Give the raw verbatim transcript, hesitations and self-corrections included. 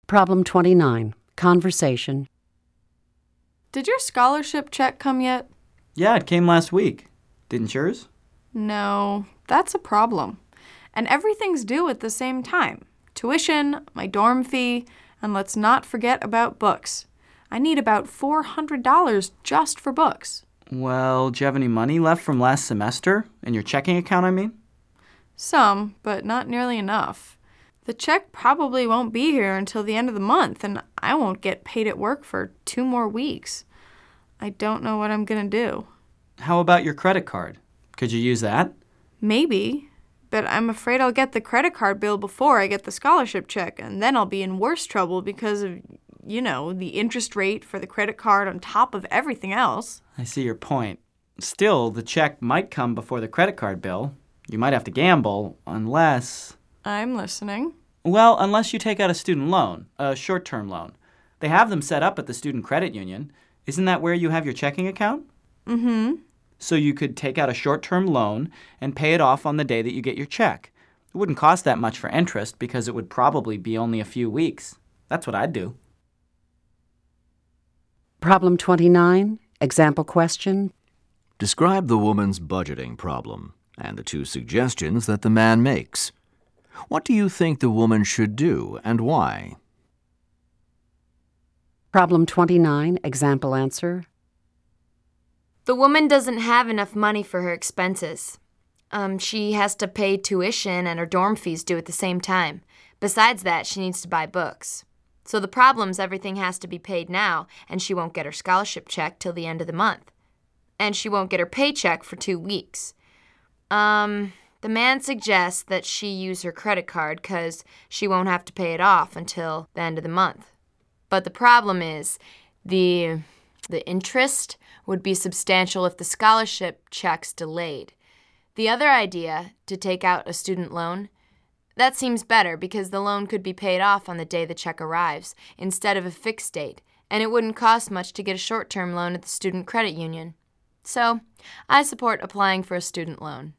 Problem twenty-nine. Conversation. Did your scholarship check come yet? Yeah, it came last week. Didn't yours? No, that's a problem. And everything's due at the same time. Tuition, my dorm fee, and let's not forget about books. I need about four hundred dollars just for books. Well, do you have any money left from last semester? In your checking account, I mean? Some, but not nearly enough. The check probably won't be here until the end of the month, and I won't get paid at work for two more weeks. I don't know what I'm going to do. How about your credit card? Could you use that? Maybe, but I'm afraid I'll get the credit card bill before I get the scholarship check, and then I'll be in worse trouble because of, you know, the interest rate for the credit card on top of everything else. I see your point. Still, the check might come before the credit card bill. You might have to gamble, unless... I'm listening. Well, unless you take out a student loan, a short-term loan. They have them set up at the student credit union. Isn't that where you have your checking account? Mm-hmm. So you could take out a short-term loan and pay it off on the day that you get your check. It wouldn't cost that much for interest because it would probably be only a few weeks. That's what I'd do. Problem twenty-nine. Example question. Describe the woman's budgeting problem and the two suggestions that the man makes. What do you think the woman should do and why? Problem twenty-nine. Example answer. The woman doesn't have enough money for her expenses. Um, she has to pay tuition and her dorm fees due at the same time. Besides that, she needs to buy books. So the problem's everything has to be paid now, and she won't get her scholarship check till the end of the month. And she won't get her paycheck for two weeks. Um, the man suggests that she use her credit card because she won't have to pay it off until the end of the month. But the problem is, the, the interest would be substantial if the scholarship check's delayed. The other idea, to take out a student loan, that seems better because the loan could be paid off on the day the check arrives instead of a fixed date, and it wouldn't cost much to get a short-term loan at the student credit union. So, I support applying for a student loan.